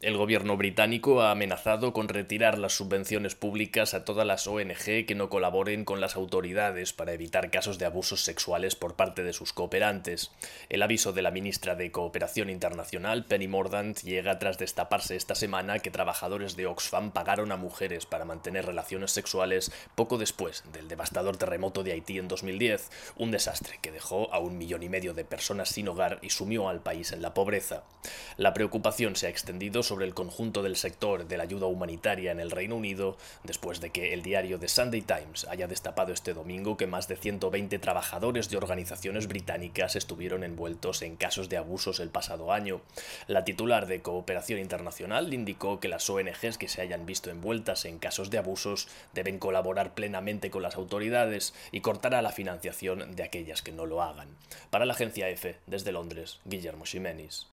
El gobierno británico ha amenazado con retirar las subvenciones públicas a todas las ONG que no colaboren con las autoridades para evitar casos de abusos sexuales por parte de sus cooperantes. El aviso de la ministra de Cooperación Internacional, Penny Mordaunt, llega tras destaparse esta semana que trabajadores de Oxfam pagaron a mujeres para mantener relaciones sexuales poco después del devastador terremoto de Haití en 2010, un desastre que dejó a 1,5 millones de personas sin hogar y sumió al país en la pobreza. La preocupación se ha extendido sobre el conjunto del sector de la ayuda humanitaria en el Reino Unido, después de que el diario The Sunday Times haya destapado este domingo que más de 120 trabajadores de organizaciones británicas estuvieron envueltos en casos de abusos el pasado año. La titular de Cooperación Internacional indicó que las ONGs que se hayan visto envueltas en casos de abusos deben colaborar plenamente con las autoridades y cortará la financiación de aquellas que no lo hagan. Para la agencia EFE, desde Londres, Guillermo Ximenis.